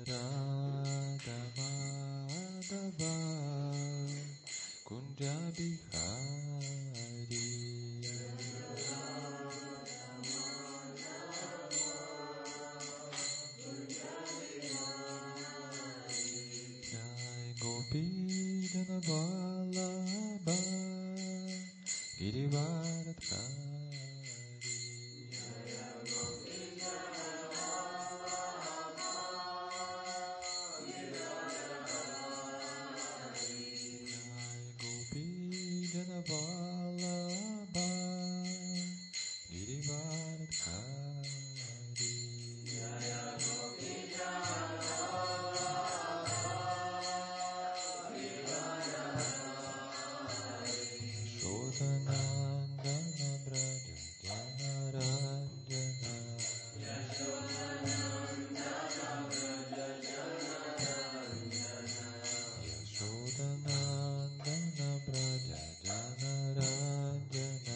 Radha Madhava Kunja Bihari Jai Gopi Jana Vallabha Girivaradhari Jana Vallabha Girivaradhari Jaya Gopi Jana Girivaradhari Yashodanandana Braja Janaranjana Yashodanandana Braja Janaranjana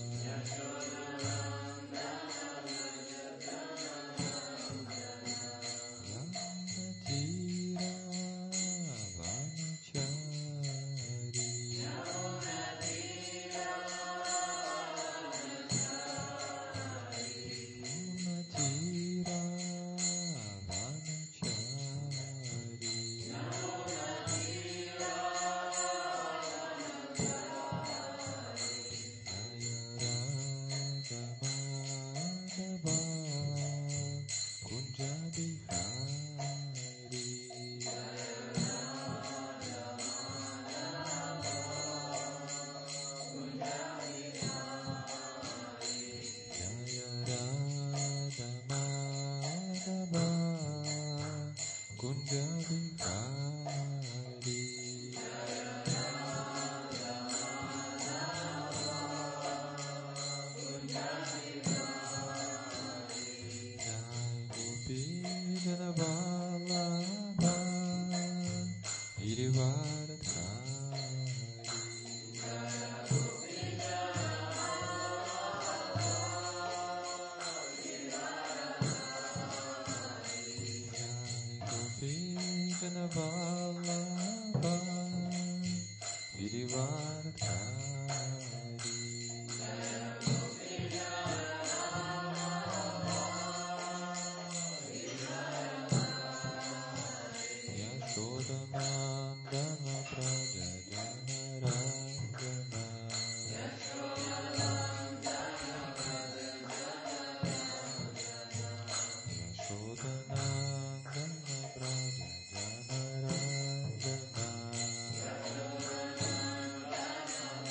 Yamunatira Vanachari Yamunatira Kunja Bihari Jai Gopi Jana Vallabha Girivaradhari Jana Vallabha Girivaradhari Yashodanandana Braja Janaranjana Yashodanandana Braja Janaranjana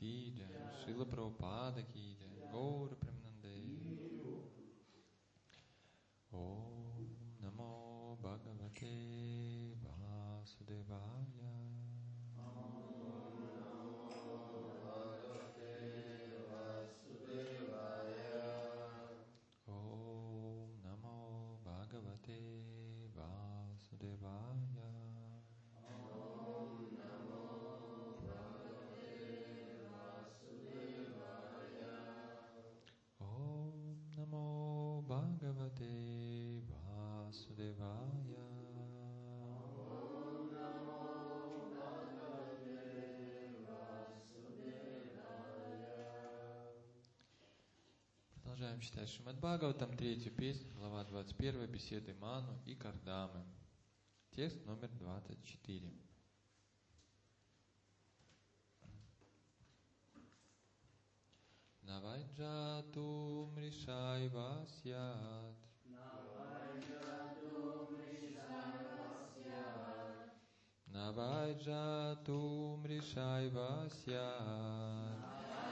की जय, श्रील प्रभुपाद की जय, गौर प्रेमानंदे। ओम नमो भगवते वासुदेवाय। ओम नमो भगवते वासुदेवाय। ओम नमो भगवते वासुदेवाय। Продолжаем читать Шримад Бхагаватам, 3-ю песню, глава 21, беседы Ману и Кардамы. Текст номер 24. Навайджату мришай васят. Навайджату мришай васят.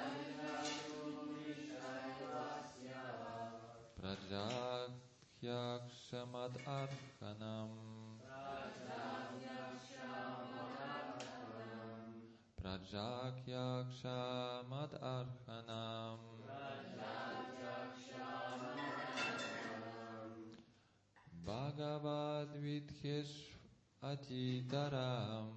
Праджакьякшамад арханам. Праджакьякшамад арханам. Бхагавад видхеш атитарам.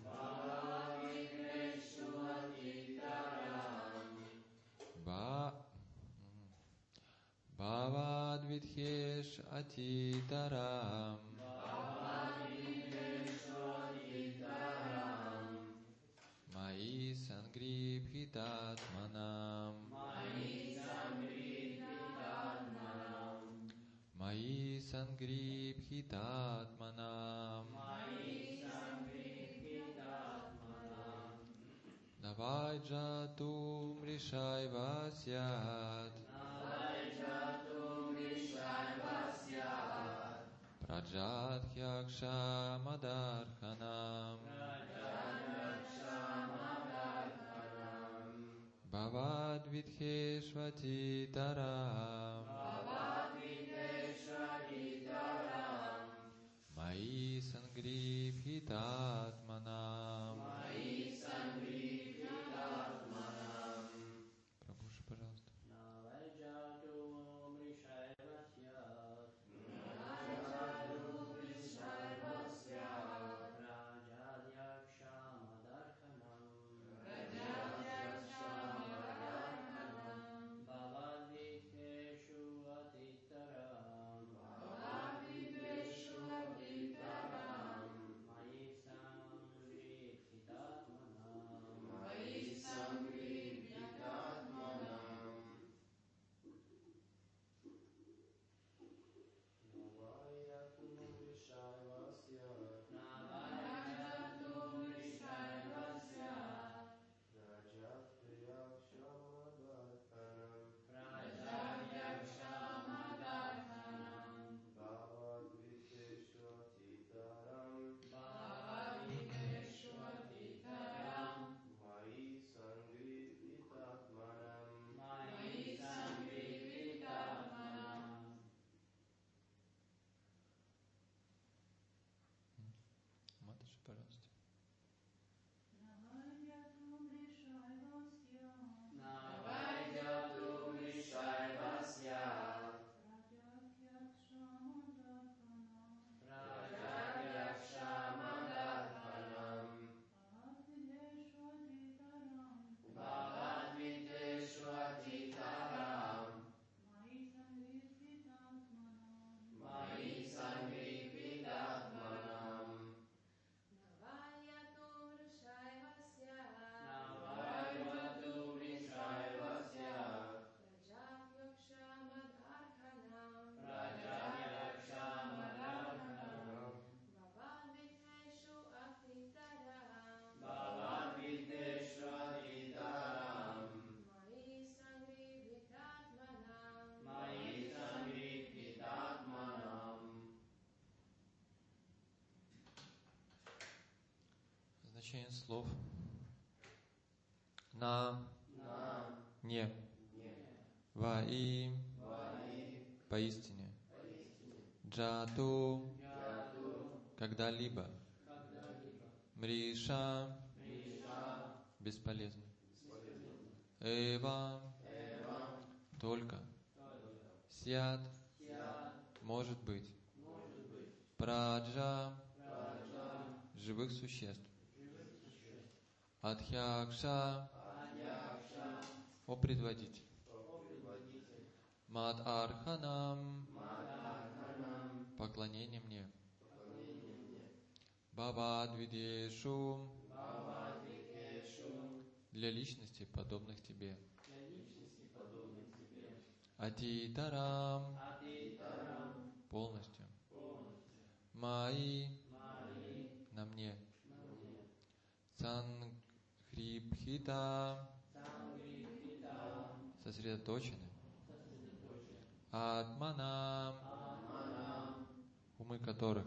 Бхavad vidhesh atitaram. Mai sangribhitatmanam. Mai sangribhitatmanam. Navaijatu mrishai vasyat. Prajathyakshamadharhanam. Bhavad vidheshvatitaram. Mai sangribhitatmanam. Прабhuji, пожалуйста. Матаджи, пожалуйста. Значение слов. на, не, ваи, поистине, джату, когда-либо, мриша, бесполезно, эва, только, сят, может быть, праджа, живых существ, адхьякша, о предводитель, мад арханам, поклонение мне, бавадвидешу, для личностей, подобных тебе, атитарам, полностью, маи, на мне, сангрипхита, сосредоточены, атманам, умы которых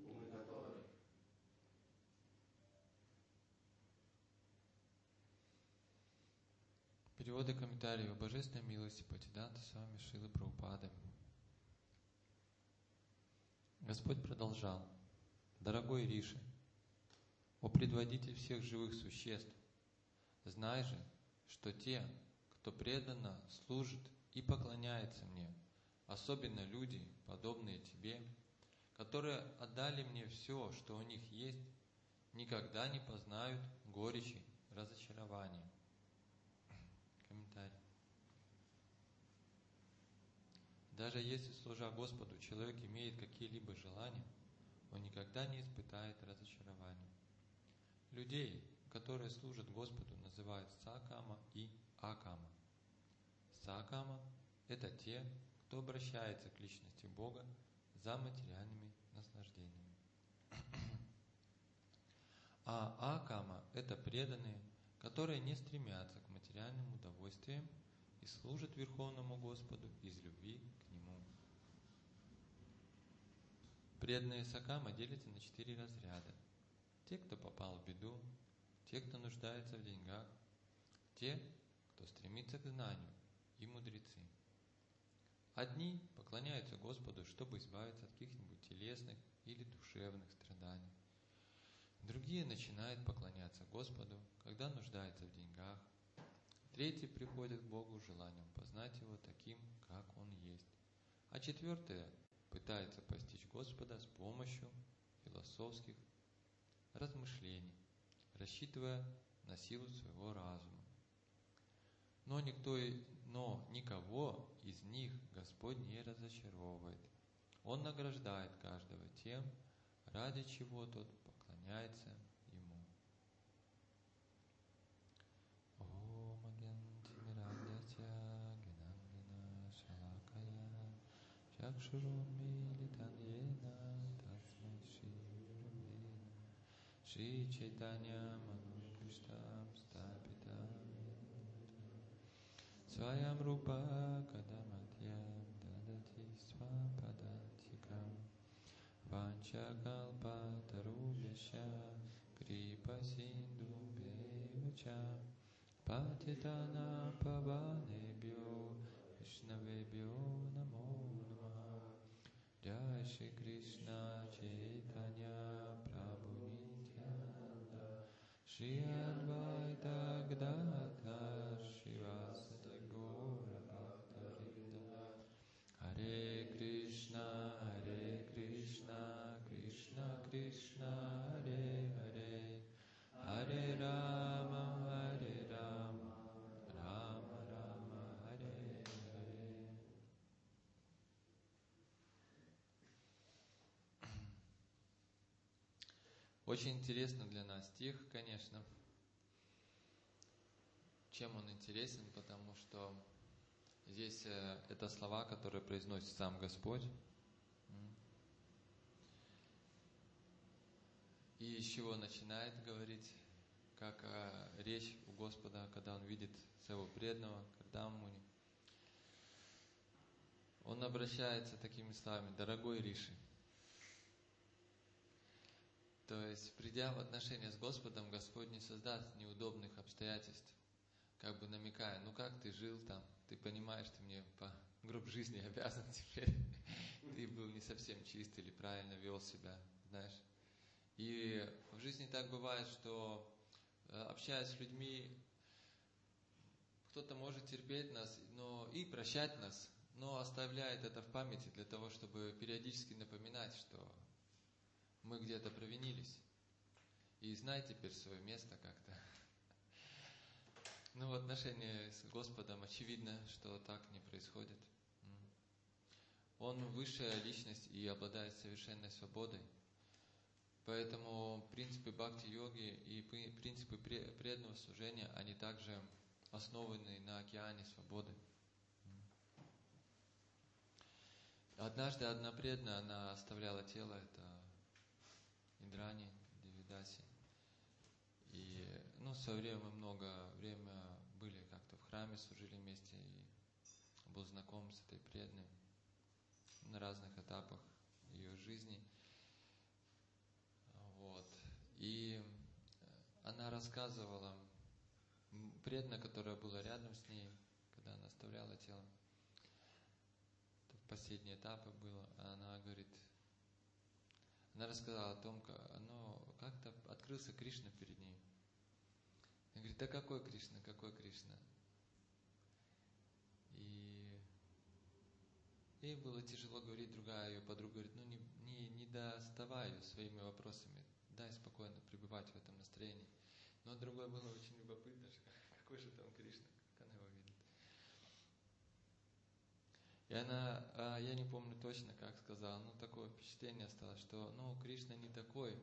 переводы комментариев о божественной милости Бхактисиddhanta Свами Шрилы Прабхупады. Господь продолжал: дорогой Риши, о предводитель всех живых существ, знай же, что те, кто преданно служит и поклоняется мне, особенно люди, подобные тебе, которые отдали мне все, что у них есть, никогда не познают горечи разочарования. Комментарий. Даже если, служа Господу, человек имеет какие-либо желания, он никогда не испытает разочарования. Людей, которые служат Господу, называют сакама и акама. Сакама – это те, кто обращается к личности Бога за материальными наслаждениями. А акама – это преданные, которые не стремятся к материальным удовольствиям и служат Верховному Господу из любви к Нему. Преданные сакама делятся на 4 разряда. Те, кто попал в беду, те, кто нуждается в деньгах, те, кто стремится к знанию, и мудрецы. Одни поклоняются Господу, чтобы избавиться от каких-нибудь телесных или душевных страданий. Другие начинают поклоняться Господу, когда нуждаются в деньгах. Третьи приходят к Богу с желанием познать Его таким, как Он есть. А четвертые пытаются постичь Господа с помощью философских размышлений, рассчитывая на силу своего разума. Но никого из них Господь не разочаровывает. Он награждает каждого тем, ради чего тот поклоняется Ему. Шри Чайтанья Манукриштам Стапитам Сваям Рупа Кадамадьям Дадати Свападантикам Ванчакалпа Тарубяща Крипа Синду Бевача Патитана Паванебьо Вишнавебьо Намо Нама Джай Шри Кришна Чайтанья Прабhu Нитьянанда Шри Адвайта Гададхар Шривасади Гора Бхактавринда Харе Кришна, Кришна Кришна, Харе Харе, Харе Рама, Рама Рама, Харе Харе. Очень интересно для нас стих, конечно. Чем он интересен? Потому что здесь это слова, которые произносит сам Господь. И с чего начинает говорить, как речь у Господа, когда Он видит своего преданного, Кардаммуни. Он обращается такими словами: дорогой Риши. То есть, придя в отношения с Господом, Господь не создаст неудобных обстоятельств, как бы намекая, ну как ты жил там, ты понимаешь, ты мне по гроб жизни обязан теперь, ты был не совсем чист или правильно вел себя, знаешь. И в жизни так бывает, что общаясь с людьми, кто-то может терпеть нас, но и прощать нас, но оставляет это в памяти для того, чтобы периодически напоминать, что мы где-то провинились. И знай теперь свое место как-то. Но в отношении с Господом очевидно, что так не происходит. Он высшая личность и обладает совершенной свободой. Поэтому принципы бхакти-йоги и принципы преданного служения, они также основаны на океане свободы. Однажды одна преданная, она оставляла тело, это Индрани, Девидаси. И, в свое время мы много времени были как-то в храме, служили вместе, и был знаком с этой преданной на разных этапах ее жизни. Вот. И она рассказывала, преданная, которая была рядом с ней, когда она оставляла тело, это в последние этапы было, она говорит, она рассказала о том, как-то открылся Кришна перед ней. Она говорит, да какой Кришна, какой Кришна? И ей было тяжело говорить, другая ее подруга говорит, не доставай ее своими вопросами, дай спокойно пребывать в этом настроении. Но другой было очень любопытно, какой же там Кришна, как она его видит. И она, я не помню точно, как сказала, но такое впечатление осталось, что, Кришна не такой.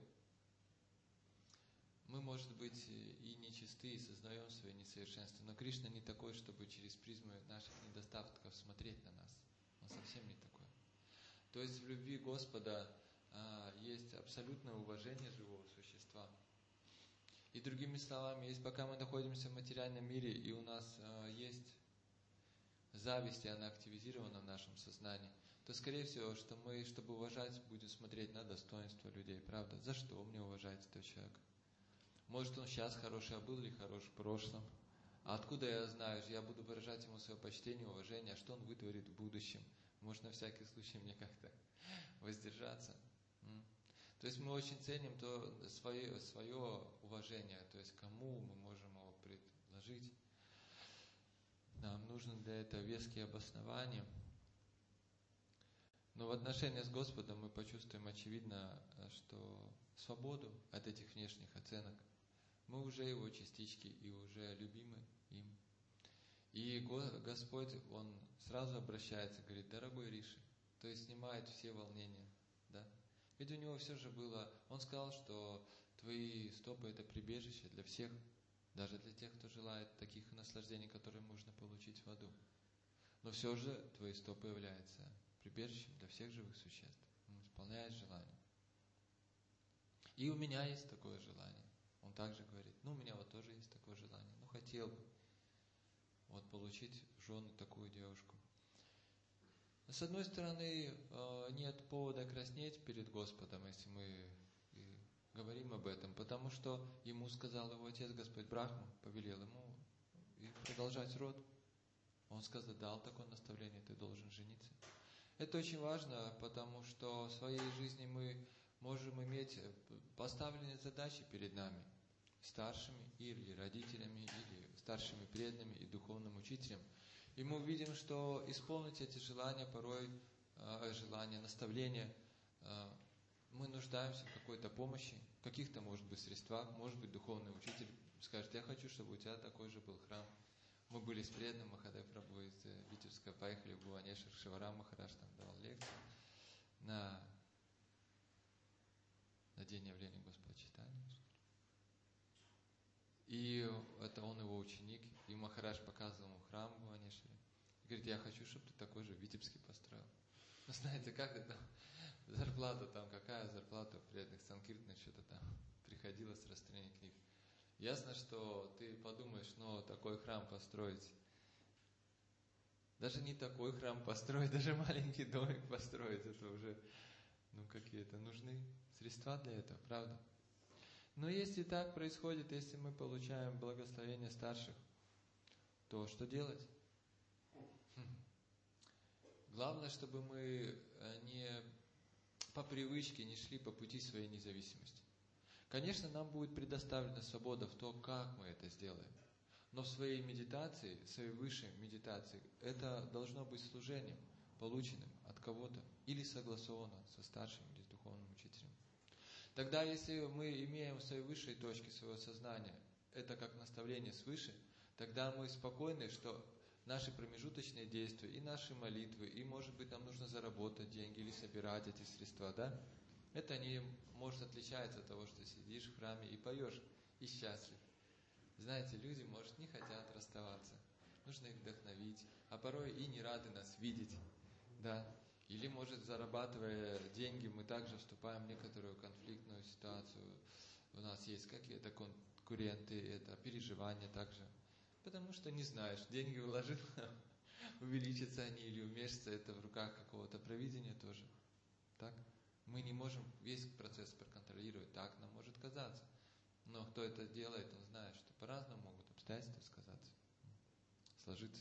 Мы, может быть, и нечисты, и сознаем свои несовершенства, но Кришна не такой, чтобы через призму наших недостатков смотреть на нас. Он совсем не такой. То есть в любви Господа есть абсолютное уважение живого существа. И другими словами, если пока мы находимся в материальном мире, и у нас есть зависть, и она активизирована в нашем сознании, то, скорее всего, что мы, чтобы уважать, будем смотреть на достоинство людей, правда? За что мне уважать этого человека? Может, он сейчас хороший, а был ли хорош в прошлом? А откуда я знаю? Я буду выражать ему свое почтение, уважение, а что он вытворит в будущем? Может, на всякий случай мне как-то воздержаться? То есть мы очень ценим свое уважение, то есть кому мы можем его предложить. Нам нужно для этого веские обоснования. Но в отношении с Господом мы почувствуем очевидно, что свободу от этих внешних оценок. Мы уже Его частички и уже любимы им. И Господь, Он сразу обращается, говорит, дорогой Риши, то есть снимает все волнения, да? Ведь у него все же было, он сказал, что твои стопы это прибежище для всех, даже для тех, кто желает таких наслаждений, которые можно получить в аду. Но все же твои стопы являются прибежищем для всех живых существ. Он исполняет желание. И у меня есть такое желание. Он также говорит, у меня вот тоже есть такое желание, хотел бы получить в жены такую девушку. С одной стороны, нет повода краснеть перед Господом, если мы говорим об этом, потому что ему сказал его отец, Господь Брахма, повелел ему и продолжать род. Он сказал, дал такое наставление, ты должен жениться. Это очень важно, потому что в своей жизни мы можем иметь поставленные задачи перед нами, старшими или родителями, или старшими преданными и духовным учителем. И мы увидим, что исполнить эти желания, порой желания, наставления, мы нуждаемся в какой-то помощи, каких-то, может быть, средствах, может быть, духовный учитель скажет, я хочу, чтобы у тебя такой же был храм. Мы были с преданным Махадев Прабху из Витебска, поехали в Бхуванешвар, Шиварам Махарадж там давал лекцию на день явления Господа Чайтаньи. И это он его ученик, и Махарадж показывал ему храм в Бхуванешваре. И говорит, я хочу, чтобы ты такой же в Витебске построил. Знаете, как это? Зарплата там, какая зарплата в преданных Санкиртанах, что-то там приходилось с распространения книг. Ясно, что ты подумаешь, такой храм построить. Даже не такой храм построить, даже маленький домик построить, это уже, какие-то нужны средства для этого, правда? Но если так происходит, если мы получаем благословение старших, то что делать? Главное, чтобы мы не по привычке не шли по пути своей независимости. Конечно, нам будет предоставлена свобода в том, как мы это сделаем. Но в своей медитации, в своей высшей медитации, это должно быть служением, полученным от кого-то или согласовано со старшим или с духовным учителем. Тогда, если мы имеем в своей высшей точке своего сознания это как наставление свыше, тогда мы спокойны, что наши промежуточные действия, и наши молитвы, и, может быть, нам нужно заработать деньги или собирать эти средства, да? Это не может отличаться от того, что сидишь в храме и поешь, и счастлив. Знаете, люди, может, не хотят расставаться, нужно их вдохновить, а порой и не рады нас видеть, да? Или, может, зарабатывая деньги, мы также вступаем в некоторую конфликтную ситуацию. У нас есть какие-то конкуренты, это переживания также. Потому что не знаешь, деньги вложил, увеличатся они или уменьшатся, это в руках какого-то провидения тоже. Так? Мы не можем весь процесс проконтролировать, так нам может казаться. Но кто это делает, он знает, что по-разному могут обстоятельства сложиться.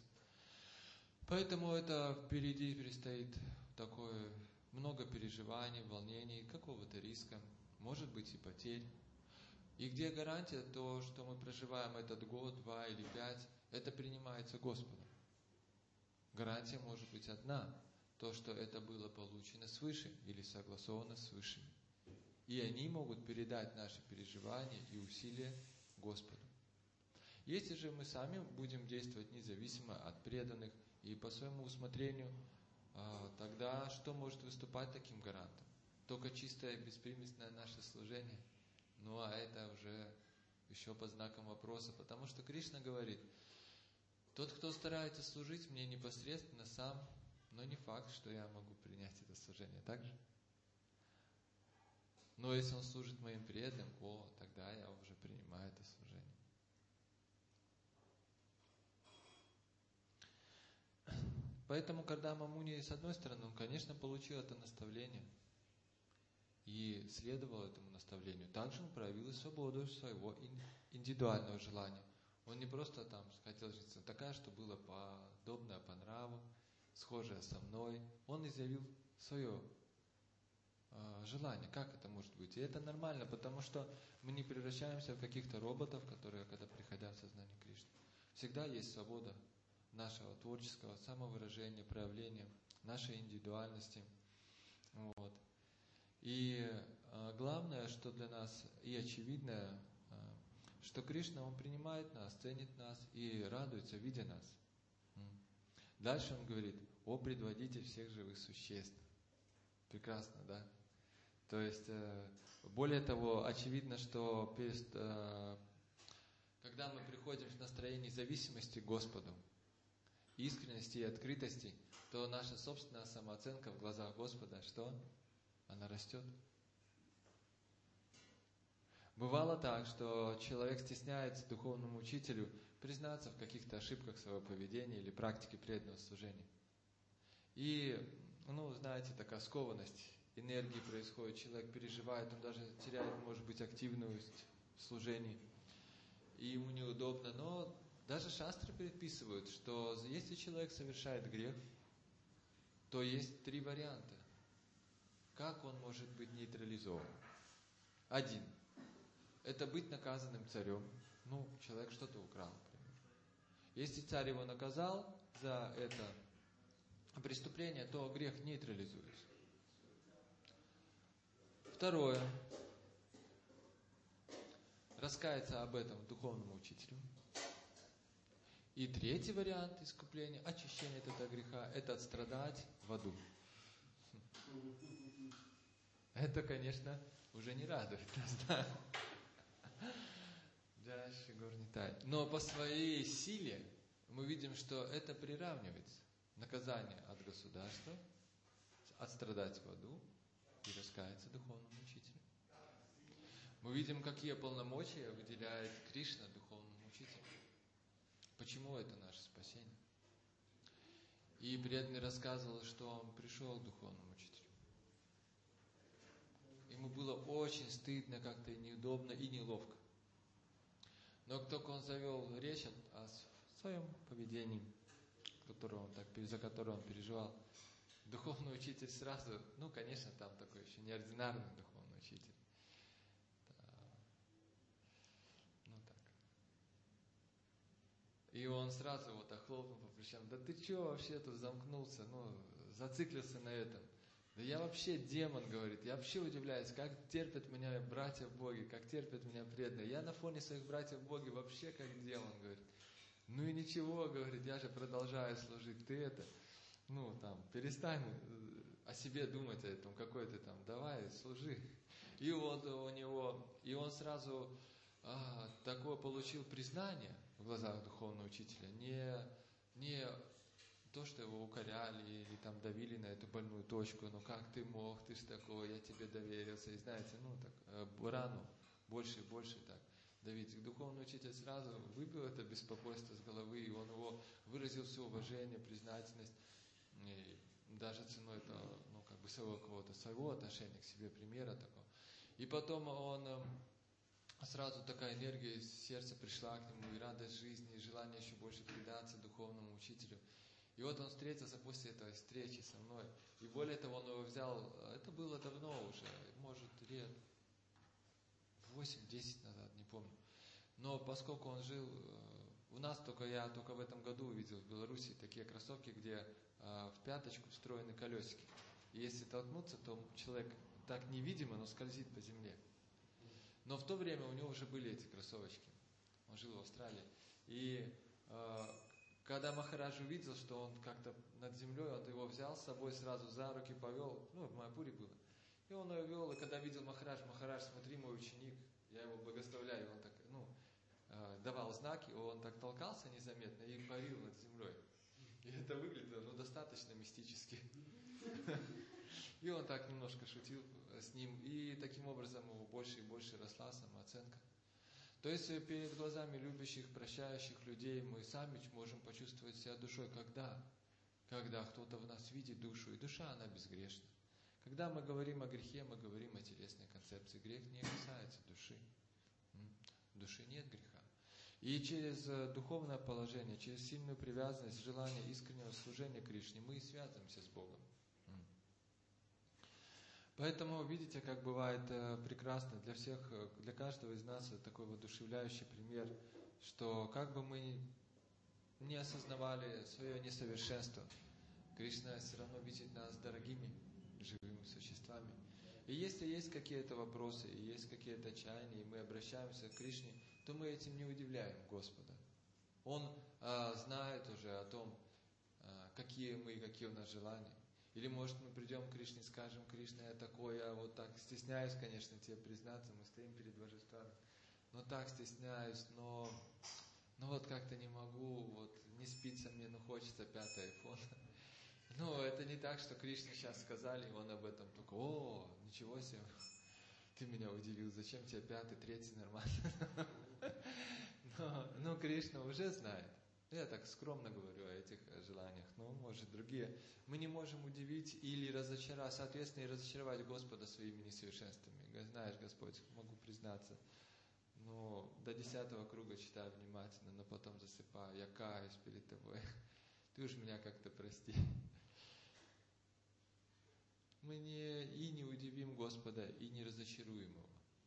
Поэтому это впереди предстоит такое много переживаний, волнений, какого-то риска, может быть и потерь. И где гарантия, то, что мы проживаем этот год, 2 или 5, это принимается Господом. Гарантия может быть одна, то, что это было получено свыше или согласовано свыше. И они могут передать наши переживания и усилия Господу. Если же мы сами будем действовать независимо от преданных и по своему усмотрению, тогда что может выступать таким гарантом? Только чистое беспримесное наше служение. Ну а это уже еще под знаком вопроса, потому что Кришна говорит, тот, кто старается служить мне непосредственно сам, но не факт, что я могу принять это служение, так же? Но если он служит моим преданным, тогда я уже принимаю это служение. Поэтому, когда Мамуни, с одной стороны, он, конечно, получил это наставление и следовал этому наставлению, также он проявил и свободу своего индивидуального желания. Он не просто там хотел жить такая, что было подобное по нраву, схожее со мной. Он изъявил свое желание. Как это может быть? И это нормально, потому что мы не превращаемся в каких-то роботов, которые, когда приходят в сознание Кришны. Всегда есть свобода нашего творческого самовыражения, проявления нашей индивидуальности. Вот. И главное, что для нас и очевидное, что Кришна, Он принимает нас, ценит нас и радуется, видя нас. Дальше Он говорит, о предводитель всех живых существ. Прекрасно, да? То есть, более того, очевидно, что когда мы приходим в настроение зависимости к Господу, искренности и открытости, то наша собственная самооценка в глазах Господа, что? Она растет. Бывало так, что человек стесняется духовному учителю признаться в каких-то ошибках своего поведения или практики преданного служения. И, знаете, такая скованность энергии происходит, человек переживает, он даже теряет, может быть, активность в служении, и ему неудобно. Но даже шастры предписывают, что если человек совершает грех, то есть 3 варианта. Как он может быть нейтрализован? 1. Это быть наказанным царем. Человек что-то украл, например. Если царь его наказал за это преступление, то грех нейтрализуется. 2. Раскаяться об этом духовному учителю. И 3 вариант искупления, очищения от этого греха, это отстрадать в аду. Это, конечно, уже не радует нас, да? Дальше горний тай. Но по своей силе мы видим, что это приравнивается. Наказание от государства, отстрадать в аду и раскаяться духовному учителю. Мы видим, какие полномочия выделяет Кришна духовному учителю. Почему это наше спасение? И преданный рассказывал, что он пришел к духовному учителю. Ему было очень стыдно, как-то неудобно и неловко. Но как только он завел речь о своем поведении, за которое он переживал. Духовный учитель сразу, конечно, там такой еще неординарный духовный учитель. Так. И он сразу хлопнул по плечам: да ты че вообще тут замкнулся, зациклился на этом. Да я вообще демон, говорит, я вообще удивляюсь, как терпят меня братья в Боге, как терпят меня преданные. Я на фоне своих братьев в Боге вообще как демон, говорит. Ну и ничего, говорит, я же продолжаю служить, ты перестань о себе думать, о этом, какой ты там, давай, служи. И он сразу такое получил признание в глазах духовного учителя, не то, что его укоряли или там давили на эту больную точку, как ты мог, ты ж такой, я тебе доверился, и знаете, рану больше и больше так давить. Духовный учитель сразу выбил это беспокойство с головы, и он его выразил все уважение, признательность, и даже ценой своего отношения к себе, примера такого. И потом сразу такая энергия из сердца пришла к нему, и радость жизни, и желание еще больше предаться духовному учителю. И он встретился после этой встречи со мной. И более того, он его взял, это было давно уже, может, лет 8-10 назад, не помню. Но поскольку он жил, у нас я только в этом году увидел в Беларуси такие кроссовки, где в пяточку встроены колесики. И если толкнуться, то человек так невидимо, но скользит по земле. Но в то время у него уже были эти кроссовочки. Он жил в Австралии. И когда Махарадж увидел, что он как-то над землей, он его взял с собой, сразу за руки повел, в Майапуре было. И он его вел, и когда видел Махарадж, смотри, мой ученик, я его благословляю, он так, давал знаки, он так толкался незаметно и парил над землей. И это выглядело, достаточно мистически. И он так немножко шутил с ним, и таким образом его больше и больше росла самооценка. То есть перед глазами любящих, прощающих людей мы сами можем почувствовать себя душой. Когда кто-то в нас видит душу, и душа, она безгрешна. Когда мы говорим о грехе, мы говорим о телесной концепции. Грех не касается души. В душе нет греха. И через духовное положение, через сильную привязанность, желание искреннего служения Кришне мы связываемся с Богом. Поэтому видите, как бывает прекрасно для всех, для каждого из нас такой воодушевляющий пример, что как бы мы не осознавали свое несовершенство, Кришна все равно видит нас дорогими, живыми существами. И если есть какие-то вопросы, и есть какие-то чаяния, и мы обращаемся к Кришне, то мы этим не удивляем Господа. Он знает уже о том, какие мы и какие у нас желания. Или, может, мы придем к Кришне и скажем: Кришна, я такой, я так стесняюсь, конечно, тебе признаться, мы стоим перед божествами, но так стесняюсь, но как-то не могу, не спится мне, хочется 5-й iPhone. Это не так, что Кришне сейчас сказали, и он об этом только: ничего себе, ты меня удивил, зачем тебе 5-й, 3-й нормально? Но Кришна уже знает. Я так скромно говорю о этих желаниях, может, другие. Мы не можем удивить или соответственно, и разочаровать Господа своими несовершенствами. Знаешь, Господь, могу признаться, до 10-го круга читаю внимательно, но потом засыпаю, я каюсь перед Тобой. Ты уж меня как-то прости. Мы не удивим Господа, и не разочаруем Его.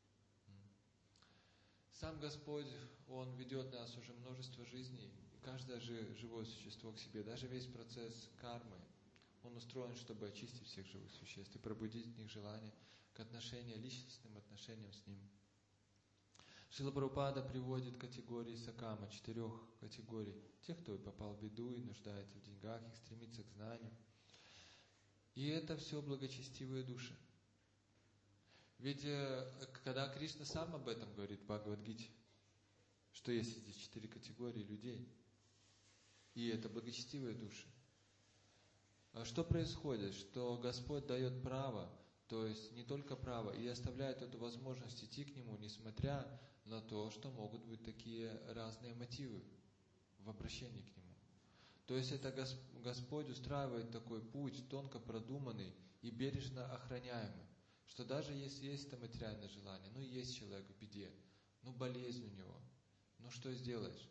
Сам Господь, Он ведет нас уже множество жизней, и каждое живое существо к себе, даже весь процесс кармы, он устроен, чтобы очистить всех живых существ и пробудить в них желание к личностным отношениям с Ним. Шрила Прабхупада приводит категории сакама, 4 категорий. Тех, кто попал в беду и нуждается в деньгах, и стремится к знанию. И это все благочестивые души. Ведь когда Кришна сам об этом говорит в Бхагавад-гите, что есть здесь 4 категории людей, и это благочестивые души. А что происходит? Что Господь дает право, то есть не только право, и оставляет эту возможность идти к Нему, несмотря на то, что могут быть такие разные мотивы в обращении к Нему. То есть это Господь устраивает такой путь, тонко продуманный и бережно охраняемый, что даже если есть это материальное желание, есть человек в беде, болезнь у него, что сделаешь?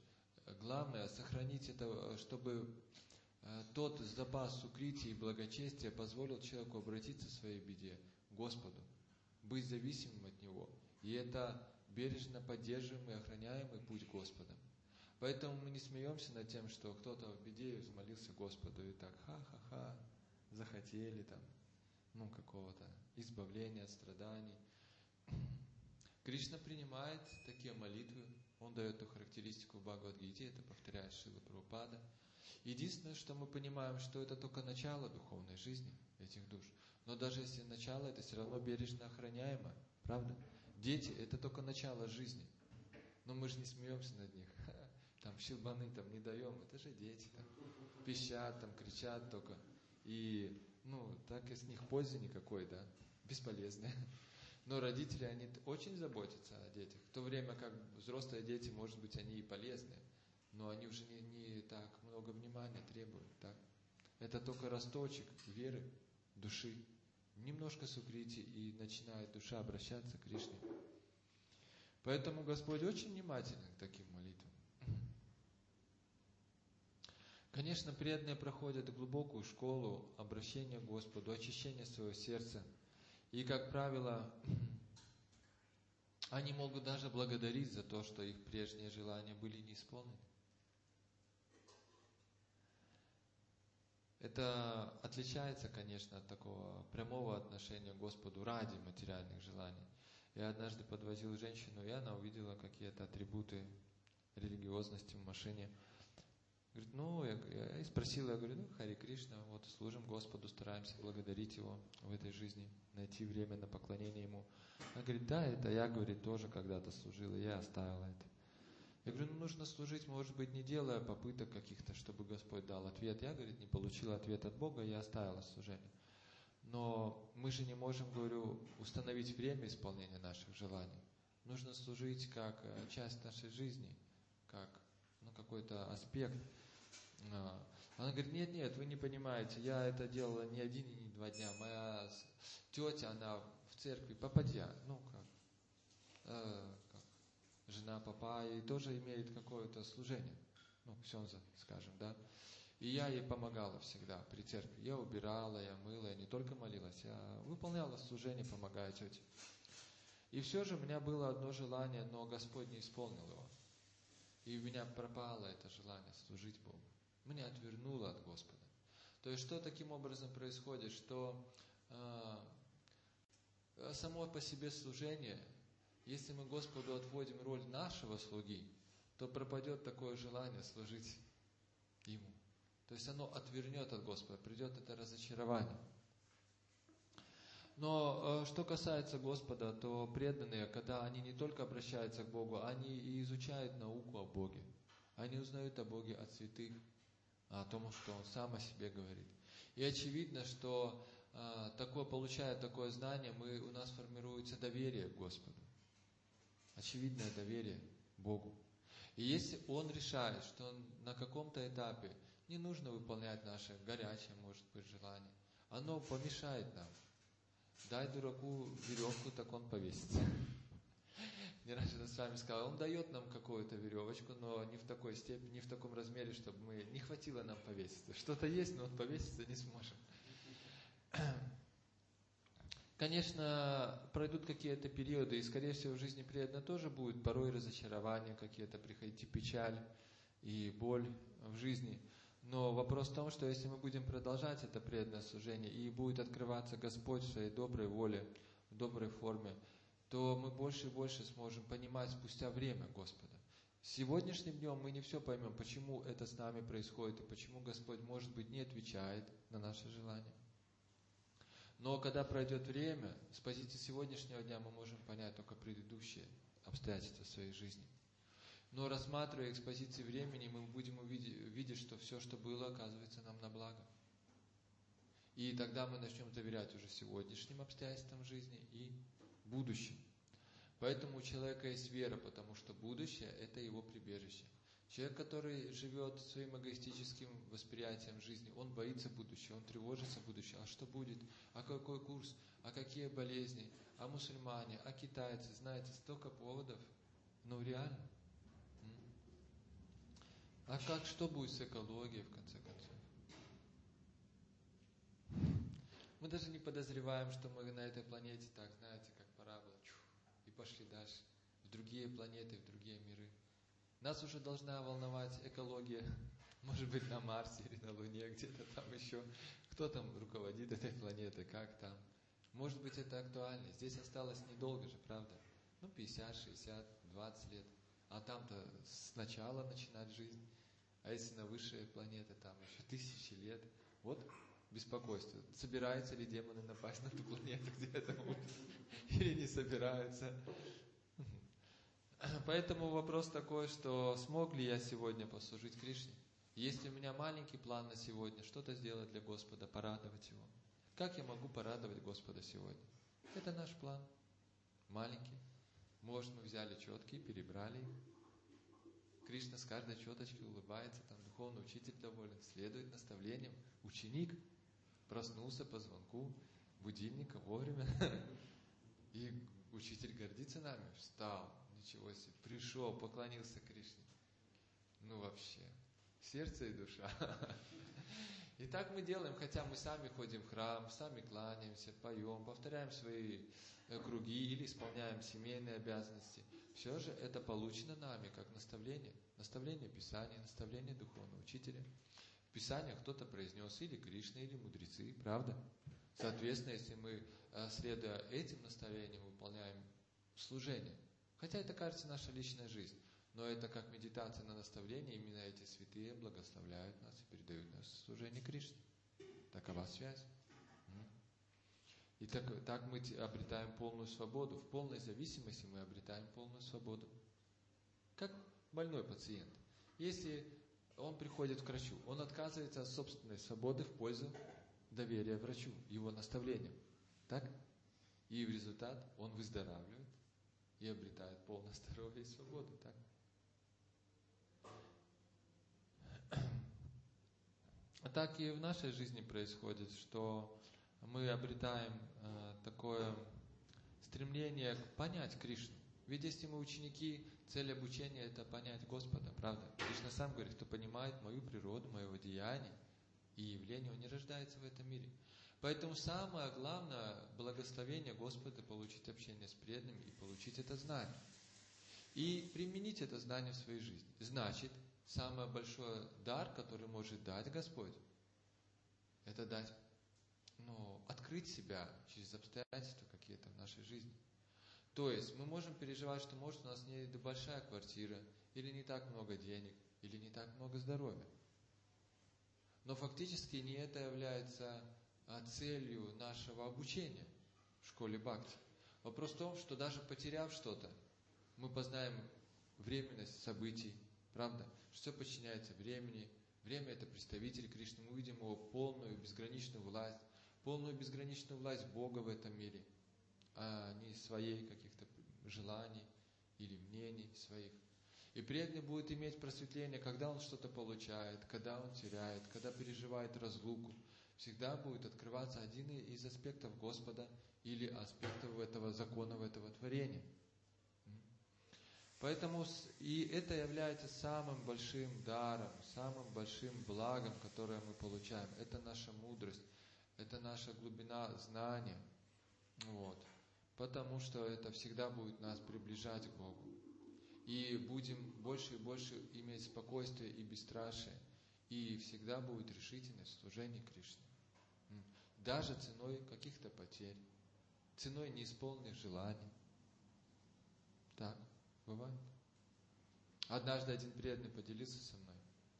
главное сохранить это, чтобы тот запас сукрити и благочестия позволил человеку обратиться в своей беде к Господу, быть зависимым от Него. И это бережно поддерживаемый и охраняемый путь Господом. Поэтому мы не смеемся над тем, что кто-то в беде взмолился Господу и так ха-ха-ха, захотели там, какого-то избавления от страданий. Кришна принимает такие молитвы, он дает эту характеристику в Бхагавад-гите, это повторяет Шрила Прабхупада. Единственное, что мы понимаем, что это только начало духовной жизни этих душ. Но даже если начало, это все равно бережно охраняемо, правда? Дети – это только начало жизни. Но мы же не смеемся над них. Там щелбаны там не даем, это же дети там пищат, там кричат только. И, так из них пользы никакой, да, бесполезные. Но родители, они очень заботятся о детях. В то время как взрослые дети, может быть, они и полезные, но они уже не так много внимания требуют, так. Это только росточек веры, души. Немножко сукрити, и начинает душа обращаться к Кришне. Поэтому Господь очень внимателен к таким молитвам. Конечно, преданные проходят глубокую школу обращения к Господу, очищения своего сердца. И, как правило, они могут даже благодарить за то, что их прежние желания были не исполнены. Это отличается, конечно, от такого прямого отношения к Господу ради материальных желаний. Я однажды подвозил женщину, и она увидела какие-то атрибуты религиозности в машине. Говорит, я спросил, я говорю, Хари Кришна, вот служим Господу, стараемся благодарить Его в этой жизни, найти время на поклонение Ему. Она говорит, да, это я, говорит, тоже когда-то служила, я оставила это. Я говорю, нужно служить, может быть, не делая попыток каких-то, чтобы Господь дал ответ. Я, говорит, не получила ответ от Бога, я оставила служение. Но мы же не можем, говорю, установить время исполнения наших желаний. Нужно служить как часть нашей жизни, как какой-то аспект. Она говорит, нет, вы не понимаете, я это делала не 1 и не 2 дня. Моя тетя, она в церкви попадья, как жена папа, и тоже имеет какое-то служение, ксенза, скажем, да. И я ей помогала всегда при церкви. Я убирала, я мыла, я не только молилась, я выполняла служение, помогая тете. И все же у меня было одно желание, но Господь не исполнил его. И у меня пропало это желание служить Богу. Меня отвернуло от Господа. То есть, что таким образом происходит? Что само по себе служение, если мы Господу отводим роль нашего слуги, то пропадет такое желание служить Ему. То есть, оно отвернет от Господа, придет это разочарование. Но что касается Господа, то преданные, когда они не только обращаются к Богу, они и изучают науку о Боге. Они узнают о Боге от святых, о том, что Он сам о себе говорит. И очевидно, что получая такое знание, у нас формируется доверие к Господу. Очевидное доверие Богу. И если Он решает, что на каком-то этапе не нужно выполнять наше горячее, может быть, желание, оно помешает нам. Дай дураку веревку, так он повесится. Не раньше я с вами сказал, он дает нам какую-то веревочку, но не в такой степени, не в таком размере, чтобы не хватило нам повеситься. Что-то есть, но повеситься не сможем. Конечно, пройдут какие-то периоды, и, скорее всего, в жизни преданного тоже будет порой разочарования какие-то приходить, и печаль, и боль в жизни. Но вопрос в том, что если мы будем продолжать это преданное служение, и будет открываться Господь в своей доброй воле, в доброй форме, то мы больше и больше сможем понимать спустя время Господа. Сегодняшним днем мы не все поймем, почему это с нами происходит, и почему Господь, может быть, не отвечает на наши желания. Но когда пройдет время, с позиции сегодняшнего дня мы можем понять только предыдущие обстоятельства своей жизни. Но рассматривая их с позиции времени, мы будем видеть, что все, что было, оказывается нам на благо. И тогда мы начнем доверять уже сегодняшним обстоятельствам жизни и будущим. Поэтому у человека есть вера, потому что будущее – это его прибежище. Человек, который живет своим эгоистическим восприятием жизни, он боится будущего, он тревожится будущего. А что будет? А какой курс? А какие болезни? А мусульмане? А китайцы? Знаете, столько поводов. Но реально. А что будет с экологией, в конце концов? Мы даже не подозреваем, что мы на этой планете, так, знаете, как парабола, и пошли дальше, в другие планеты, в другие миры. Нас уже должна волновать экология, может быть, на Марсе или на Луне, где-то там еще. Кто там руководит этой планетой, как там. Может быть, это актуально. Здесь осталось недолго же, правда? 50, 60, 20 лет. А там-то сначала начинать жизнь. А если на высшие планеты, там еще тысячи лет. Вот беспокойство. Собираются ли демоны напасть на ту планету, где это будет? Или не собираются? Поэтому вопрос такой, что смог ли я сегодня послужить Кришне? Есть ли у меня маленький план на сегодня, что-то сделать для Господа, порадовать Его? Как я могу порадовать Господа сегодня? Это наш план. Маленький. Может, мы взяли четки, перебрали их. Кришна с каждой четочки улыбается, там духовный учитель доволен, следует наставлениям. Ученик проснулся по звонку будильника вовремя. И учитель гордится нами, встал, ничего себе, пришел, поклонился Кришне. Вообще, сердце и душа. И так мы делаем, хотя мы сами ходим в храм, сами кланяемся, поем, повторяем свои круги или исполняем семейные обязанности. Все же это получено нами как наставление. Наставление Писания, наставление духовного учителя. В Писаниях кто-то произнес или Кришна, или мудрецы, правда? Соответственно, если мы, следуя этим наставлениям, выполняем служение, хотя это, кажется, наша личная жизнь, но это как медитация на наставление, именно эти святые благословляют нас и передают нас в служение Кришне. Такова связь. И так мы обретаем полную свободу. В полной зависимости мы обретаем полную свободу. Как больной пациент. Если он приходит к врачу, он отказывается от собственной свободы в пользу доверия врачу, его наставлениям. Так? И в результат он выздоравливает и обретает полное здоровье и свободу. Так? А так и в нашей жизни происходит, что мы обретаем такое стремление понять Кришну. Ведь если мы ученики, цель обучения – это понять Господа, правда? Кришна сам говорит, кто понимает мою природу, моего деяния и явления, он не рождается в этом мире. Поэтому самое главное благословение Господа – получить общение с преданными и получить это знание. И применить это знание в своей жизни. Значит, самый большой дар, который может дать Господь, это дать, открыть себя через обстоятельства какие-то в нашей жизни. То есть мы можем переживать, что может у нас не большая квартира, или не так много денег, или не так много здоровья. Но фактически не это является целью нашего обучения в школе Бхакти. Вопрос в том, что даже потеряв что-то, мы познаем временность событий, правда? Что все подчиняется времени. Время – это представитель Кришны. Мы видим его полную безграничную власть Бога в этом мире, а не своей каких-то желаний или мнений своих. И преданный будет иметь просветление, когда он что-то получает, когда он теряет, когда переживает разлуку. Всегда будет открываться один из аспектов Господа или аспектов этого закона, этого творения. Поэтому и это является самым большим даром, самым большим благом, которое мы получаем. Это наша мудрость, это наша глубина знания. Потому что это всегда будет нас приближать к Богу. И будем больше и больше иметь спокойствие и бесстрашие. И всегда будет решительность в служении Кришне. Даже ценой каких-то потерь, ценой неисполненных желаний. Так бывает. Однажды один преданный поделился со мной.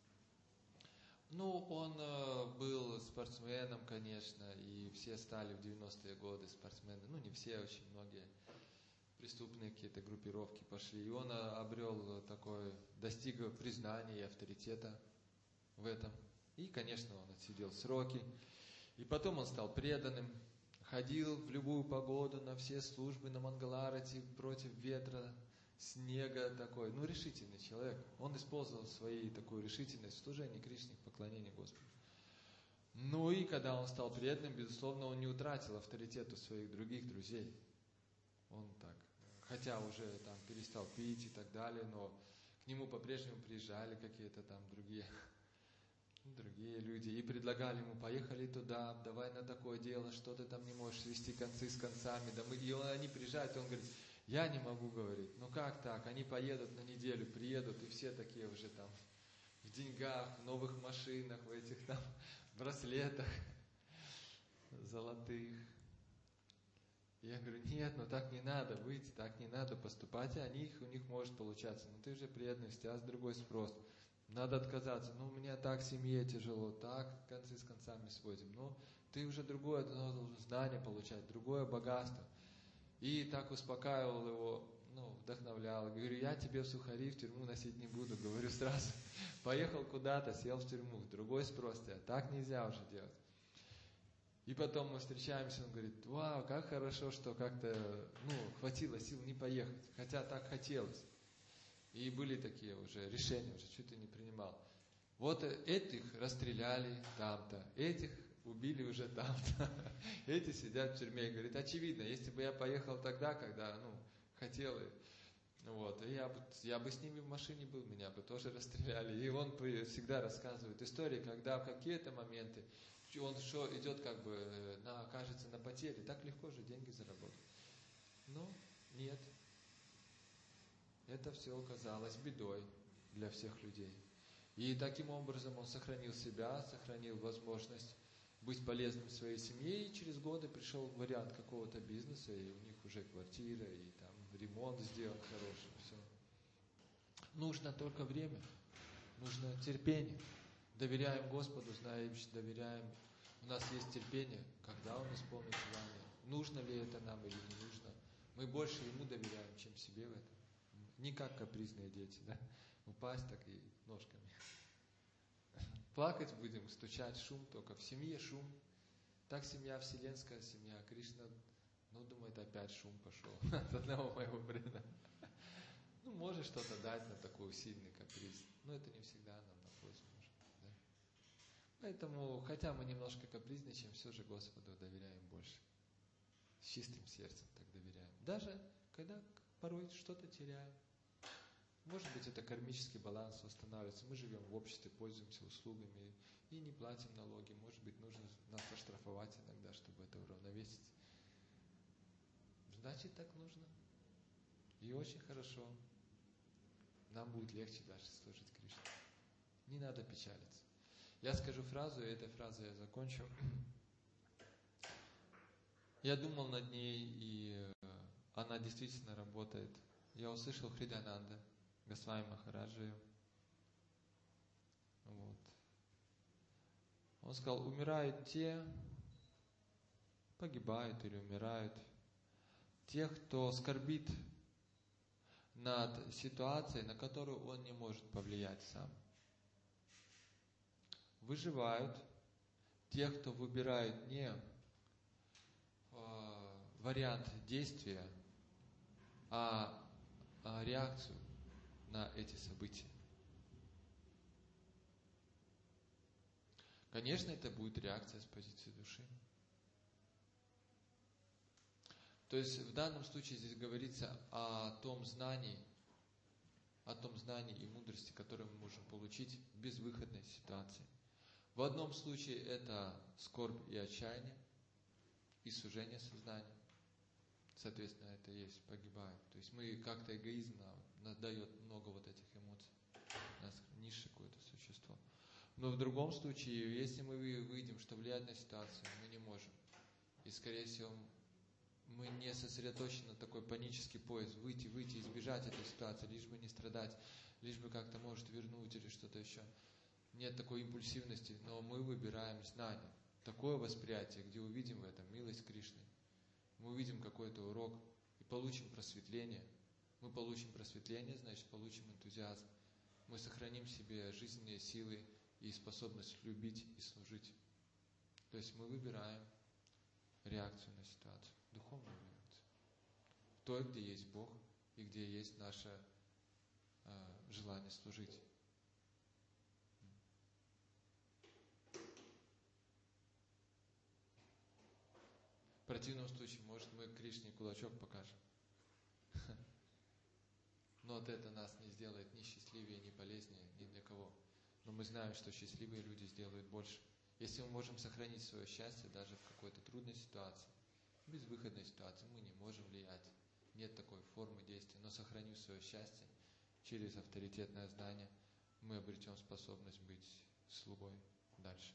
Он был спортсменом, конечно, и все стали в 90-е годы спортсменами. Не все, очень многие преступные какие-то группировки пошли. И он достиг признания и авторитета в этом. И, конечно, он отсидел сроки. И потом он стал преданным, ходил в любую погоду на все службы, на Мангаларати, против ветра, снега такой. Решительный человек. Он использовал свою такую решительность в служении Кришне, в поклонении Господу. И когда он стал преданным, безусловно, он не утратил авторитет у своих других друзей. Он так, хотя уже там перестал пить и так далее, но К нему по-прежнему приезжали какие-то там другие люди и предлагали ему: поехали туда, давай на такое дело, что ты там не можешь свести концы с концами. Они приезжают, и он говорит: я не могу, говорит, ну как так, они поедут на неделю, приедут, и все такие уже там в деньгах, в новых машинах, в этих там браслетах золотых. Я говорю: нет, ну так не надо быть, так не надо поступать, у них может получаться, но ты же преданность, а с другой спрос. Надо отказаться, у меня так в семье тяжело, так концы с концами сводим, ты уже другое знание получать, другое богатство. И так успокаивал его, вдохновлял. Говорю: я тебе сухари в тюрьму носить не буду, говорю сразу. Поехал куда-то, сел в тюрьму, другой спрос, так нельзя уже делать. И потом мы встречаемся, он говорит: вау, как хорошо, что как-то, хватило сил не поехать, хотя так хотелось. И были такие уже решения, уже чуть ли не принимал. Вот этих расстреляли там-то, этих убили уже там-то, эти сидят в тюрьме. И говорит: очевидно, если бы я поехал тогда, когда, хотел, и я бы с ними в машине был, меня бы тоже расстреляли. И он всегда рассказывает истории, когда в какие-то моменты он идет кажется, на потере, так легко же деньги заработать. Но нет. Это все оказалось бедой для всех людей. И таким образом он сохранил себя, сохранил возможность быть полезным своей семье, и через годы пришел вариант какого-то бизнеса, и у них уже квартира, и там ремонт сделан хороший, все. Нужно только время, нужно терпение. Доверяем Господу, доверяем. У нас есть терпение, когда Он исполнит желание. Нужно ли это нам или не нужно. Мы больше Ему доверяем, чем себе в этом. Не как капризные дети, да? Упасть так и ножками. Плакать будем, стучать, шум только. В семье шум. Так семья, вселенская семья. Кришна, думает, опять шум пошел от одного моего преданного. Может что-то дать на такой сильный каприз. Но это не всегда нам на пользу может. Да? Поэтому, хотя мы немножко капризничаем, все же Господу доверяем больше. С чистым сердцем так доверяем. Даже когда порой что-то теряем. Может быть, это кармический баланс восстанавливается. Мы живем в обществе, пользуемся услугами и не платим налоги. Может быть, нужно нас оштрафовать иногда, чтобы это уравновесить. Значит, так нужно. И очень хорошо. Нам будет легче дальше служить Кришне. Не надо печалиться. Я скажу фразу, и этой фразой я закончу. Я думал над ней, и она действительно работает. Я услышал Хридаянанда Госвами Махараджи. Он сказал: умирают те, погибают или умирают, тех, кто скорбит над ситуацией, на которую он не может повлиять сам. Выживают тех, кто выбирает не вариант действия, а реакцию на эти события. Конечно, это будет реакция с позиции души. То есть в данном случае здесь говорится о том знании и мудрости, которую мы можем получить в безвыходной ситуации. В одном случае это скорбь и отчаяние, и сужение сознания. Соответственно, это есть погибаем. То есть мы как-то эгоизм нам дает много вот этих эмоций. У нас низшее какое-то существо. Но в другом случае, если мы выйдем, что влиять на ситуацию, мы не можем. И, скорее всего, мы не сосредоточены на такой панический поиск. Выйти, избежать этой ситуации, лишь бы не страдать, лишь бы как-то, может, вернуть или что-то еще. Нет такой импульсивности, но мы выбираем знание. Такое восприятие, где увидим в этом милость Кришны. Мы увидим какой-то урок и получим просветление. Мы получим просветление, значит, получим энтузиазм. Мы сохраним в себе жизненные силы и способность любить и служить. То есть мы выбираем реакцию на ситуацию, духовную реакцию. В той, где есть Бог и где есть наше желание служить. В противном случае, может, мы Кришне кулачок покажем. Но вот это нас не сделает ни счастливее, ни полезнее, ни для кого. Но мы знаем, что счастливые люди сделают больше. Если мы можем сохранить свое счастье даже в какой-то трудной ситуации, безвыходной ситуации, мы не можем влиять. Нет такой формы действия. Но сохранив свое счастье через авторитетное знание, мы обретем способность быть слугой дальше.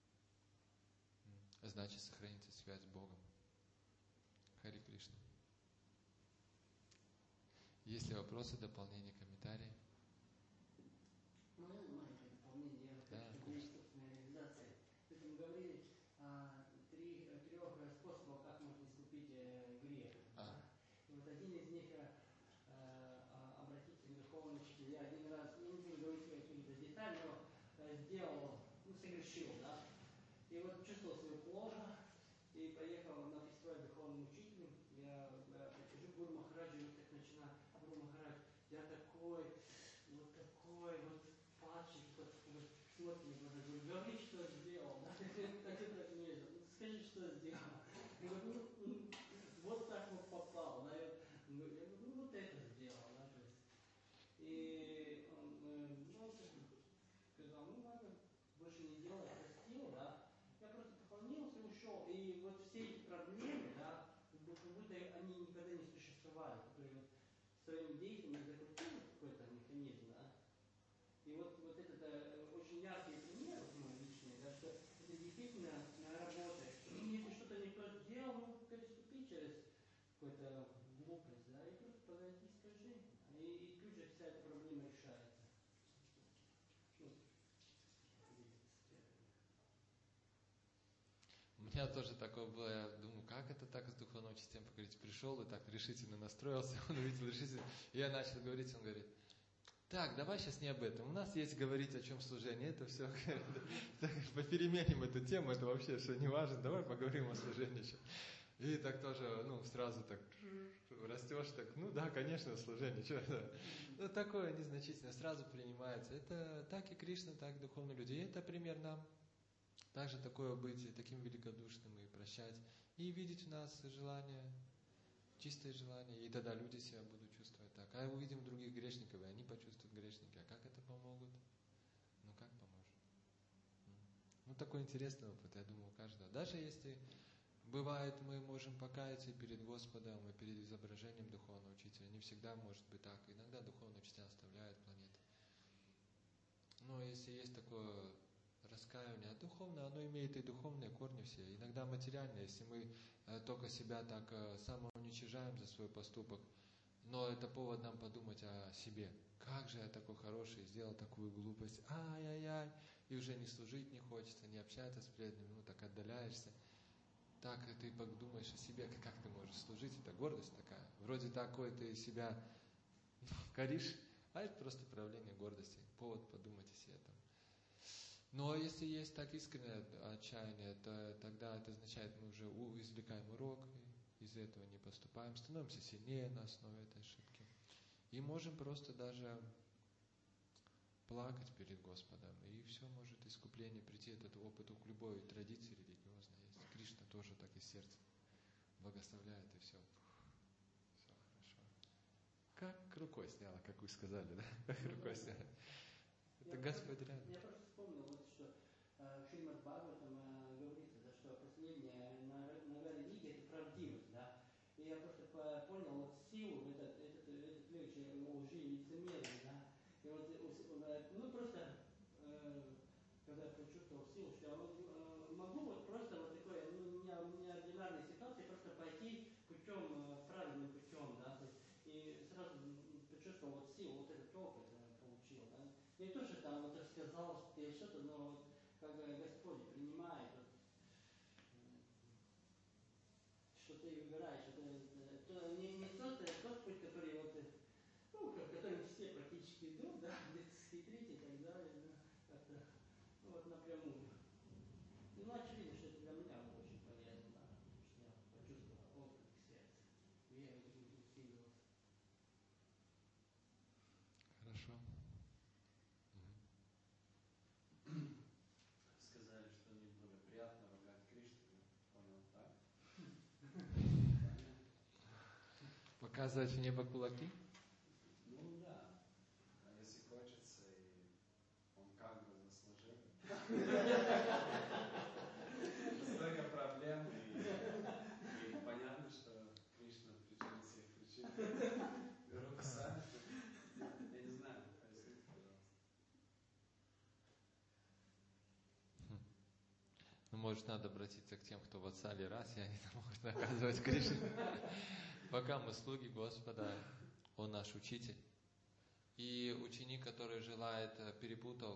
Значит, сохранится связь с Богом. Хари Кришна. Есть ли вопросы, дополнения, комментарии? Можно маленькое дополнение? Я Да, хочу конечно. собственной реализации. То есть мы говорили о трех способах, как можно искупить грех. Да? И вот один из них обратиться к духовному учителю. Я один раз, я не буду говорить какие-то детали, но сделал, согрешил, да. И вот чувствовал себя плохо, и поехал на фестиваль духовному учителю. Я прихожу к Гуру Махараджу, и вот так начинаю: Гуру Махарадж, я такой вот падший, вот смотрит мне в глаза, говорю: говори, что сделал, да? Так это не это. Скажи, что сделал. Я говорю: вот так вот попал, да? Я говорю: вот это сделал, да? То есть. И он сказал: ладно, больше не делай, простил, да. Я просто поклонился и ушел. И вот все эти проблемы, да, как будто они никогда не существовали, которые вот своим действием закрутили какой-то механизм, да. И вот этот очень яркий пример, мой личный, да, что это действительно работает. Если что-то не то сделал, переступи через какую-то глупость, да, и просто подойди, скажи. И тут же вся эта проблема решается. У меня тоже такое было, я думаю, как это так с духовным учителем поговорить? Пришел и так решительно настроился, он увидел решительно, и я начал говорить, он говорит: так, давай сейчас не об этом, у нас есть говорить о чем служение, это все, попеременим эту тему, это вообще что не важно, давай поговорим о служении еще. И так тоже, сразу так растешь, так, да, конечно, служение, что это? Такое незначительное, сразу принимается. Это так и Кришна, так и духовные люди, и это пример нам. Также такое быть таким великодушным и прощать, и видеть в нас желание, чистое желание, и тогда люди себя будут чувствовать так. А увидим других грешников, и они почувствуют грешника. А как это помогут? Как поможет? Такой интересный опыт, я думаю, у каждого. Даже если бывает, мы можем покаяться перед Господом, и перед изображением духовного учителя, не всегда может быть так. Иногда духовный учитель оставляет планету. Но если есть такое раскаяние духовное, оно имеет и духовные корни все, иногда материальные, если мы только себя так самоуничижаем за свой поступок, но это повод нам подумать о себе. Как же я такой хороший, сделал такую глупость, ай-яй-яй, и уже не служить не хочется, не общаться с преданными, так отдаляешься. Так ты подумаешь о себе, как ты можешь служить, это гордость такая. Вроде такой ты себя коришь, а это просто проявление гордости, повод подумать о себе там. Но если есть так искреннее отчаяние, то тогда это означает, мы уже извлекаем урок, и из этого не поступаем, становимся сильнее на основе этой ошибки. И можем просто даже плакать перед Господом, и все может искупление прийти, этот опыт у любой традиции религиозной есть. Кришна тоже так из сердца благословляет, и все. Все хорошо. Как рукой сняла, как вы сказали, да? Как рукой сняла. Это Господь рядом. Я просто вспомнил, что в Шримад Бхагаватам говорится, да, что последняя нога религии — это правдивость, да. И я просто понял силу, этот ключ лжи и лицемерия, да. И просто когда я почувствовал силу, что я могу просто такой неординарной ситуации просто пойти путем, правильным путем, да. И сразу почувствовал силу, этот опыт получил, да. Не то, что там рассказал, что ты что-то, но как Господь принимает, что ты выбираешь, это не тот путь, который которым все практически идут, да, где-то схитрить и так далее, да, как-то, напрямую. Очевидно, что это для меня было очень полезно, да, потому что я почувствовал отклик в сердце, веру усилилась. Хорошо. Сказали, что неблагоприятно ругать Кришну. Понял, так? Показывать в небо кулаки? Да. Может, надо обратиться к тем, кто в отцале раз, и они там могут наказывать Кришну. Пока мы слуги Господа, Он наш учитель. И ученик, который желает, перепутал,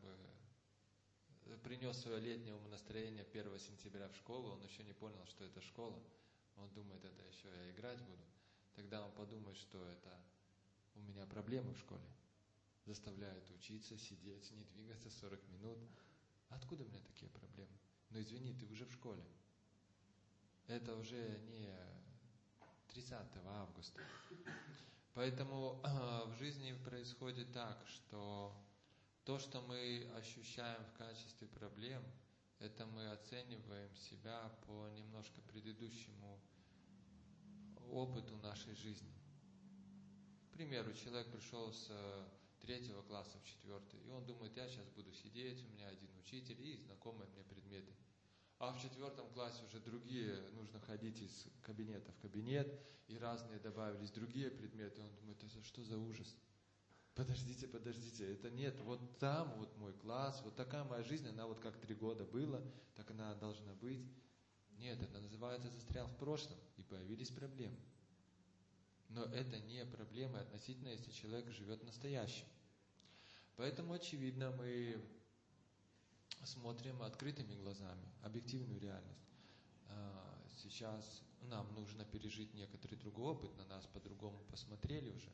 принес свое летнее умонастроение 1 сентября в школу, он еще не понял, что это школа. Он думает, это еще я играть буду. Тогда он подумает, что это у меня проблемы в школе. Заставляют учиться, сидеть, не двигаться 40 минут. Откуда у меня такие проблемы? Ну извини, ты уже в школе. Это уже не 30 августа. Поэтому в жизни происходит так, что то, что мы ощущаем в качестве проблем, это мы оцениваем себя по немножко предыдущему опыту нашей жизни. К примеру, человек пришел с 3 класса в 4, и он думает, я сейчас буду сидеть, у меня один учитель и знакомые мне предметы. А в 4 классе уже другие, нужно ходить из кабинета в кабинет, и разные добавились другие предметы. Он думает, это что за ужас? Подождите, это нет, вот там вот мой класс, вот такая моя жизнь, она вот как 3 года была, так она должна быть. Нет, это называется застрял в прошлом, и появились проблемы. Но это не проблемы относительно, если человек живет настоящим. Поэтому, очевидно, мы смотрим открытыми глазами, объективную реальность. Сейчас нам нужно пережить некоторый другой опыт, на нас по-другому посмотрели уже.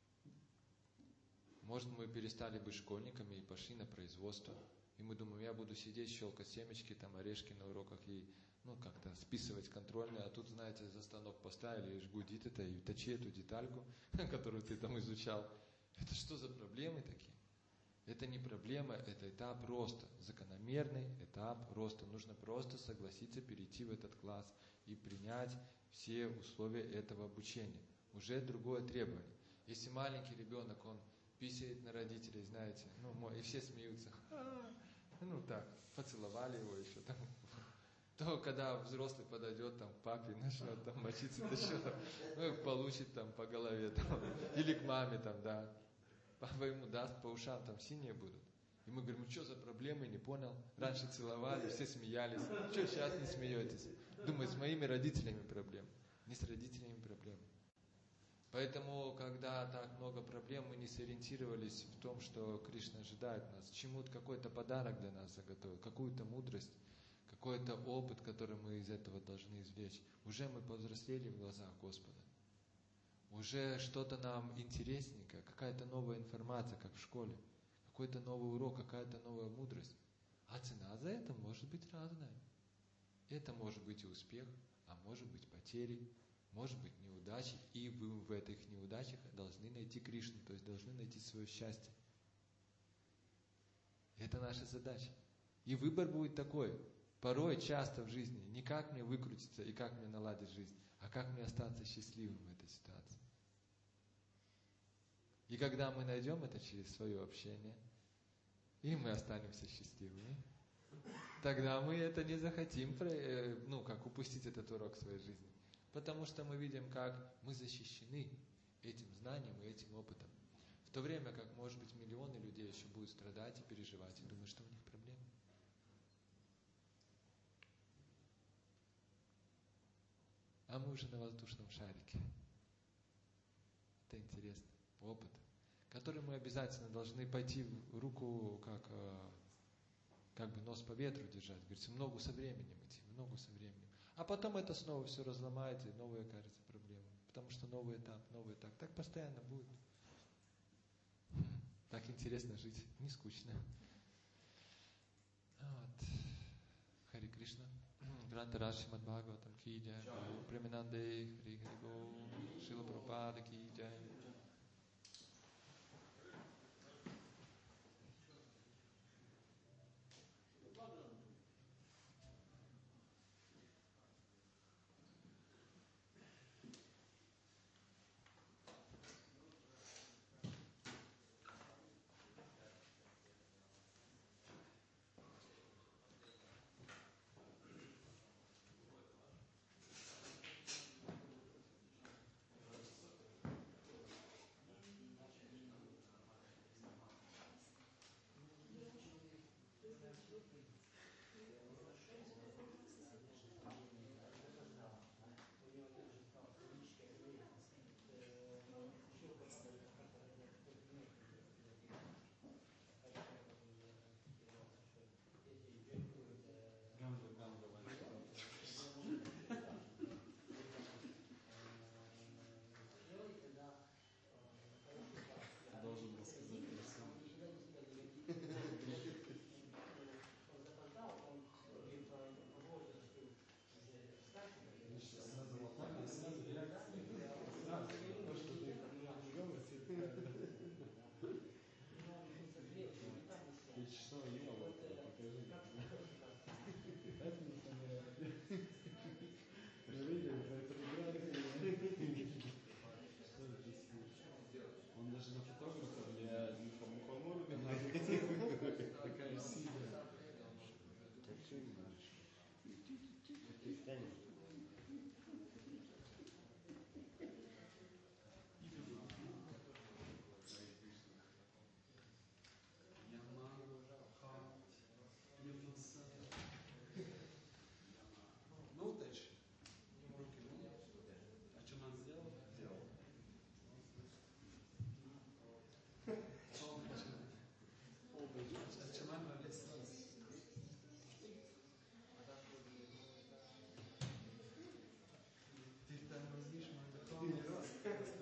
Может, мы перестали быть школьниками и пошли на производство. И мы думаем, я буду сидеть, щелкать семечки, там, орешки на уроках и как-то списывать контрольные. А тут, знаете, за станок поставили, и гудит это, и точи эту детальку, которую ты там изучал. Это что за проблемы такие? Это не проблема, это этап роста, закономерный этап роста. Нужно просто согласиться перейти в этот класс и принять все условия этого обучения. Уже другое требование. Если маленький ребенок, он писает на родителей, знаете, и все смеются. Так, поцеловали его еще там. То, когда взрослый подойдет там к папе, начнет там мочиться, то что, получит там по голове, там, или к маме там, да. Папа ему даст по ушам, там синие будут. И мы говорим, что за проблемы, не понял. Раньше целовали, все смеялись. Что сейчас не смеетесь? Думаю, с моими родителями проблемы. Не с родителями проблемы. Поэтому, когда так много проблем, мы не сориентировались в том, что Кришна ожидает нас. Чему-то какой-то подарок для нас заготовил, какую-то мудрость, какой-то опыт, который мы из этого должны извлечь. Уже мы повзрослели в глазах Господа. Уже что-то нам интересненькое, какая-то новая информация, как в школе. Какой-то новый урок, какая-то новая мудрость. А цена за это может быть разная. Это может быть и успех, а может быть потери, может быть неудачи. И вы в этих неудачах должны найти Кришну, то есть должны найти свое счастье. Это наша задача. И выбор будет такой. Порой, часто в жизни, не как мне выкрутиться и как мне наладить жизнь, а как мне остаться счастливым в этой ситуации. И когда мы найдем это через свое общение, и мы останемся счастливыми, тогда мы это не захотим, упустить этот урок в своей жизни. Потому что мы видим, как мы защищены этим знанием и этим опытом. В то время как, может быть, миллионы людей еще будут страдать и переживать, и думать, что у них проблемы. А мы уже на воздушном шарике. Это интересно. Опыт, который мы обязательно должны пойти в руку, как бы нос по ветру держать. Говорится, ногу со временем идти, ногу со временем. А потом это снова все разломается, и новые окажется проблемы. Потому что новый этап. Так постоянно будет. Так интересно жить, не скучно. Вот. Хари Кришна. Гранта Раши Шримад Бхагаватам ки джай. Преминанде Хри Хри Бол. Шрила Прабхупада ки джай. умный рост.